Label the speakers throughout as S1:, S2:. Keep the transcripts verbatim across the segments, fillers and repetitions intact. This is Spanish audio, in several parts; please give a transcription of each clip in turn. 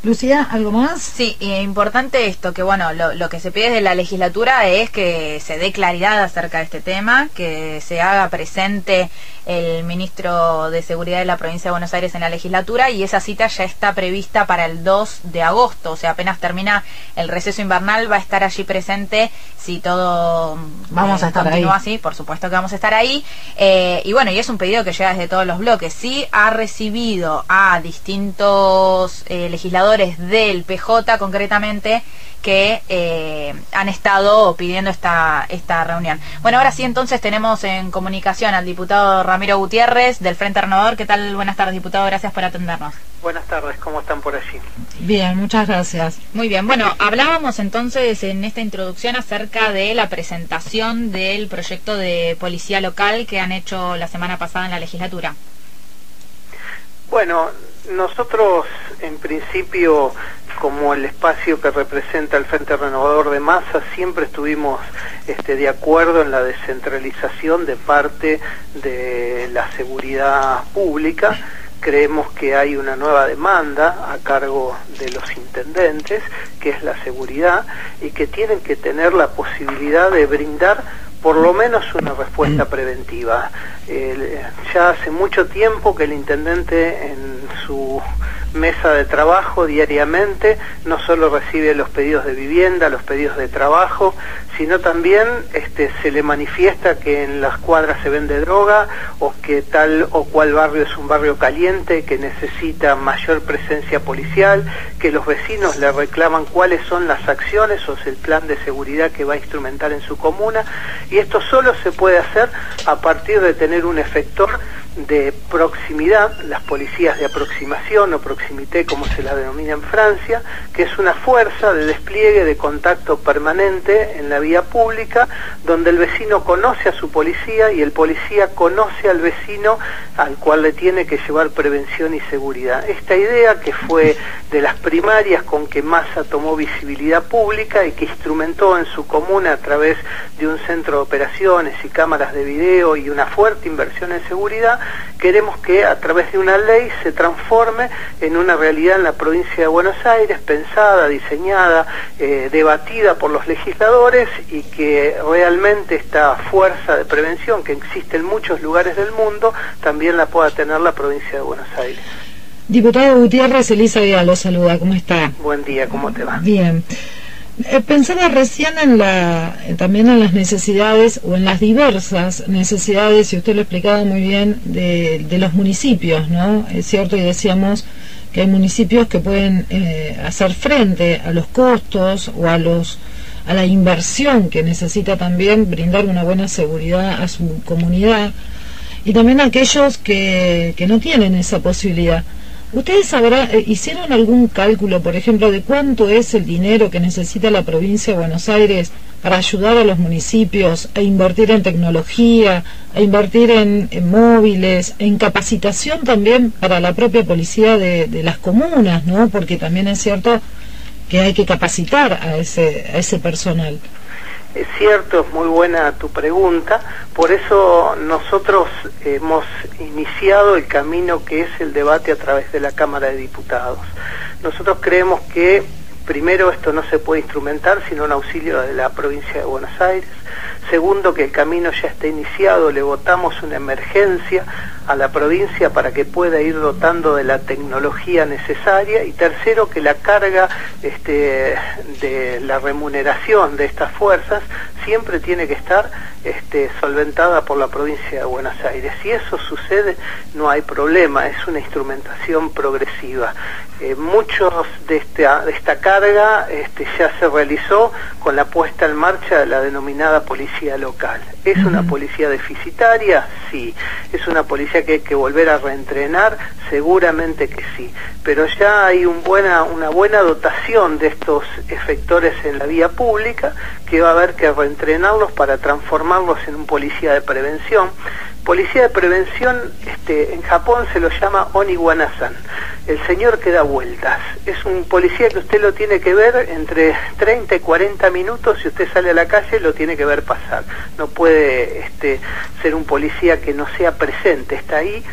S1: Lucía, ¿algo más?
S2: Sí, y importante esto, que bueno, lo, lo que se pide de la legislatura es que se dé claridad acerca de este tema, que se haga presente el ministro de Seguridad de la provincia de Buenos Aires en la legislatura, y esa cita ya está prevista para el dos de agosto, o sea, apenas termina el receso invernal, va a estar allí presente, si todo
S1: vamos
S2: eh,
S1: a estar
S2: continúa
S1: ahí.
S2: así, por supuesto que vamos a estar ahí, eh, y bueno, y es un pedido que llega desde todos los bloques. Sí ha recibido a distintos eh, legisladores del P J concretamente que eh, han estado pidiendo esta esta reunión. Bueno, ahora sí, entonces tenemos en comunicación al diputado Ramiro Gutiérrez del Frente Renovador. ¿Qué tal? Buenas tardes, diputado, gracias por atendernos.
S3: Buenas tardes, ¿cómo están por allí?
S1: Bien, muchas gracias.
S2: Muy bien, bueno, hablábamos entonces en esta introducción acerca de la presentación del proyecto de policía local que han hecho la semana pasada en la legislatura.
S3: Bueno, nosotros en principio, como el espacio que representa el Frente Renovador de Masa, siempre estuvimos este, de acuerdo en la descentralización de parte de la seguridad pública. Creemos que hay una nueva demanda a cargo de los intendentes, que es la seguridad, y que tienen que tener la posibilidad de brindar por lo menos una respuesta preventiva. Eh, ya hace mucho tiempo que el intendente en su mesa de trabajo diariamente no solo recibe los pedidos de vivienda, los pedidos de trabajo, sino también este, se le manifiesta que en las cuadras se vende droga, o que tal o cual barrio es un barrio caliente que necesita mayor presencia policial, que los vecinos le reclaman cuáles son las acciones o el plan de seguridad que va a instrumentar en su comuna, y esto solo se puede hacer a partir de tener un efector de proximidad, las policías de aproximación o proximité, como se la denomina en Francia, que es una fuerza de despliegue de contacto permanente en la vía pública, donde el vecino conoce a su policía y el policía conoce al vecino al cual le tiene que llevar prevención y seguridad. Esta idea, que fue de las primarias con que Massa tomó visibilidad pública y que instrumentó en su comuna a través de un centro de operaciones y cámaras de video y una fuerte inversión en seguridad, queremos que a través de una ley se transforme en una realidad en la provincia de Buenos Aires, pensada, diseñada, eh, debatida por los legisladores, y que realmente esta fuerza de prevención que existe en muchos lugares del mundo también la pueda tener la provincia de Buenos Aires.
S1: Diputado Gutiérrez, Elisa Vidal lo saluda, ¿cómo está?
S3: Buen día, ¿cómo te va?
S1: Bien. Eh, pensaba recién en la, eh, también en las necesidades, o en las diversas necesidades, y usted lo explicaba muy bien, de, de los municipios, ¿no? Es cierto, y decíamos que hay municipios que pueden eh, hacer frente a los costos o a los a la inversión que necesita también brindar una buena seguridad a su comunidad, y también aquellos que, que no tienen esa posibilidad. ¿Ustedes sabrá, eh, hicieron algún cálculo, por ejemplo, de cuánto es el dinero que necesita la provincia de Buenos Aires para ayudar a los municipios a invertir en tecnología, a invertir en, en móviles, en capacitación también para la propia policía de, de las comunas, ¿no? Porque también es cierto que hay que capacitar a ese, a ese personal.
S3: Es cierto, es muy buena tu pregunta, por eso nosotros hemos iniciado el camino que es el debate a través de la Cámara de Diputados. Nosotros creemos que primero esto no se puede instrumentar sin un auxilio de la provincia de Buenos Aires. Segundo, que el camino ya está iniciado, le votamos una emergencia a la provincia para que pueda ir dotando de la tecnología necesaria. Y tercero, que la carga este, de la remuneración de estas fuerzas siempre tiene que estar este, solventada por la provincia de Buenos Aires. Si eso sucede, no hay problema, es una instrumentación progresiva. Eh, muchos de esta, de esta carga este, ya se realizó con la puesta en marcha de la denominada policía local. ¿Es una policía deficitaria? Sí. ¿Es una policía que hay que volver a reentrenar? Seguramente que sí. Pero ya hay un buena, una buena dotación de estos efectores en la vía pública, que va a haber que reentrenarlos para transformarlos en un policía de prevención. Policía de prevención, este, en Japón se lo llama Oniwana-san, el señor que da vueltas. Es un policía que usted lo tiene que ver entre treinta y cuarenta minutos, si usted sale a la calle lo tiene que ver pasar. No puede este, ser un policía que no sea presente, está ahí.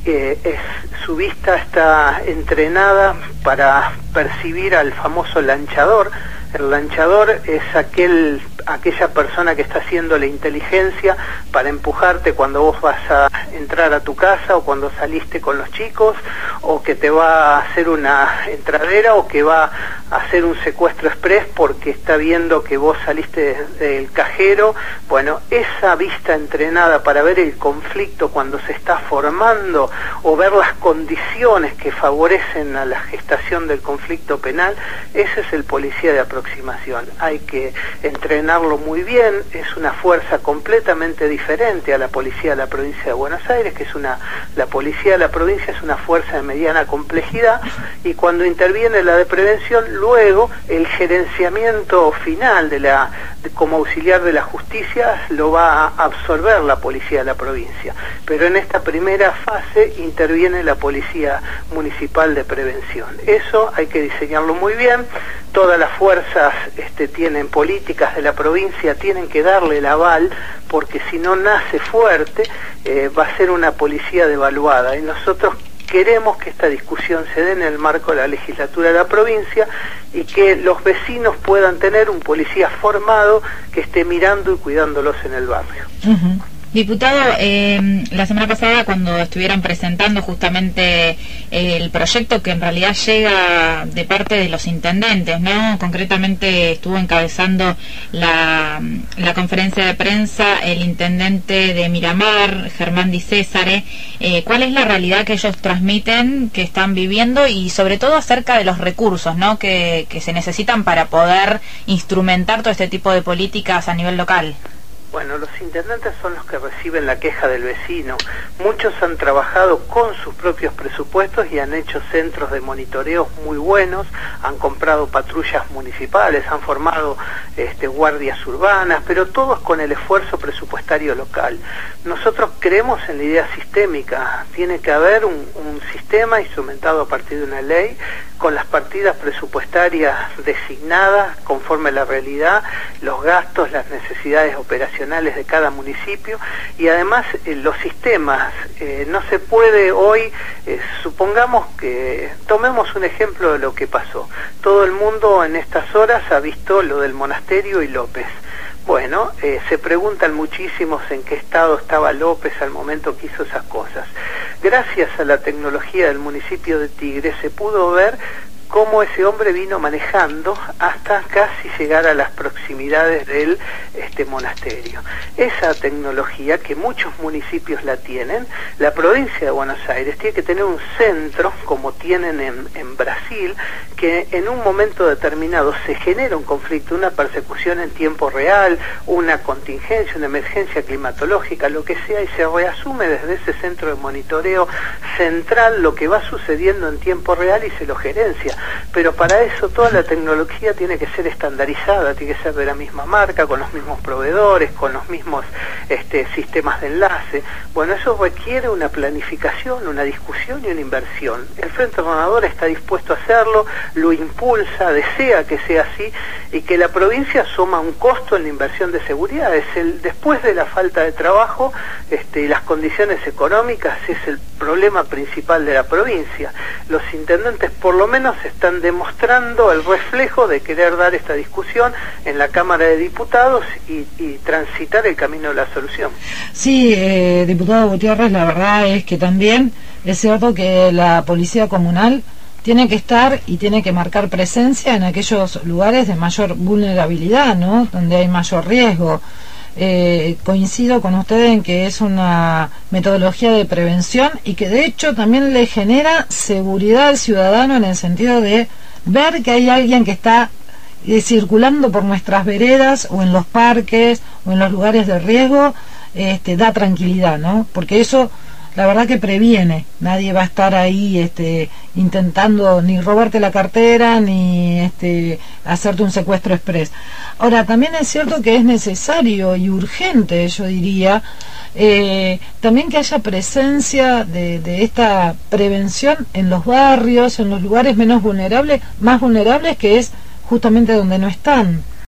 S3: eh, es, su vista está entrenada para percibir al famoso lanchador. El lanchador es aquel, aquella persona que está haciendo la inteligencia para empujarte cuando vos vas a entrar a tu casa o cuando saliste con los chicos, o que te va a hacer una entradera o que va a hacer un secuestro express porque está viendo que vos saliste del cajero. Bueno, esa vista entrenada para ver el conflicto cuando se está formando o ver las condiciones que favorecen a la gestación del conflicto penal, ese es el policía de aproximación. Hay que entrenarlo muy bien. Es una fuerza completamente diferente a la policía de la provincia de Buenos Aires, que es una, la policía de la provincia es una fuerza de mediana complejidad, y cuando interviene la de prevención, luego el gerenciamiento final de la, de, como auxiliar de la justicia, lo va a absorber la policía de la provincia. Pero en esta primera fase interviene la policía municipal de prevención. Eso hay que diseñarlo muy bien. Todas las fuerzas este, tienen políticas de la provincia, tienen que darle el aval, porque si no nace fuerte, eh, va a ser una policía devaluada. Y nosotros queremos que esta discusión se dé en el marco de la legislatura de la provincia y que los vecinos puedan tener un policía formado que esté mirando y cuidándolos en el barrio.
S4: Uh-huh. Diputado, eh, la semana pasada cuando estuvieron presentando justamente eh, el proyecto que en realidad llega de parte de los intendentes, ¿no? Concretamente estuvo encabezando la, la conferencia de prensa el intendente de Miramar, Germán Di Césare. Eh, ¿Cuál es la realidad que ellos transmiten, que están viviendo, y sobre todo acerca de los recursos, ¿no? que, que se necesitan para poder instrumentar todo este tipo de políticas a nivel local?
S3: Bueno, los intendentes son los que reciben la queja del vecino. Muchos han trabajado con sus propios presupuestos y han hecho centros de monitoreos muy buenos, han comprado patrullas municipales, han formado este, guardias urbanas, pero todos con el esfuerzo presupuestario local. Nosotros creemos en la idea sistémica. Tiene que haber un, un sistema instrumentado a partir de una ley, con las partidas presupuestarias designadas conforme a la realidad, los gastos, las necesidades operacionales de cada municipio, y además eh, los sistemas. Eh, no se puede hoy, eh, supongamos que, tomemos un ejemplo de lo que pasó. Todo el mundo en estas horas ha visto lo del monasterio y López. Bueno, eh, se preguntan muchísimos en qué estado estaba López al momento que hizo esas cosas. Gracias a la tecnología del municipio de Tigre se pudo ver cómo ese hombre vino manejando hasta casi llegar a las proximidades del este monasterio. Esa tecnología, que muchos municipios la tienen, la provincia de Buenos Aires tiene que tener un centro, como tienen en, en Brasil, que en un momento determinado se genera un conflicto, una persecución en tiempo real, una contingencia, una emergencia climatológica, lo que sea, y se reasume desde ese centro de monitoreo central lo que va sucediendo en tiempo real y se lo gerencia. Pero para eso toda la tecnología tiene que ser estandarizada, tiene que ser de la misma marca, con los mismos proveedores, con los mismos este, sistemas de enlace. Bueno, eso requiere una planificación, una discusión y una inversión. El Frente Renovador está dispuesto a hacerlo, lo impulsa, desea que sea así, y que la provincia asuma un costo en la inversión de seguridad. Es el, después de la falta de trabajo este, y las condiciones económicas, es el problema principal de la provincia. Los intendentes por lo menos están demostrando el reflejo de querer dar esta discusión en la Cámara de Diputados y, y transitar el camino de la solución.
S1: Sí, eh, diputado Gutiérrez, la verdad es que también es cierto que la policía comunal tiene que estar y tiene que marcar presencia en aquellos lugares de mayor vulnerabilidad, ¿no? Donde hay mayor riesgo. Eh, coincido con usted en que es una metodología de prevención y que de hecho también le genera seguridad al ciudadano, en el sentido de ver que hay alguien que está eh, circulando por nuestras veredas o en los parques o en los lugares de riesgo. Este, da tranquilidad, ¿no? Porque eso la verdad que previene. Nadie va a estar ahí este, intentando ni robarte la cartera ni este, hacerte un secuestro express. Ahora, también es cierto que es necesario y urgente, yo diría, eh, también que haya presencia de, de esta prevención en los barrios, en los lugares menos vulnerables, más vulnerables, que es justamente donde no están.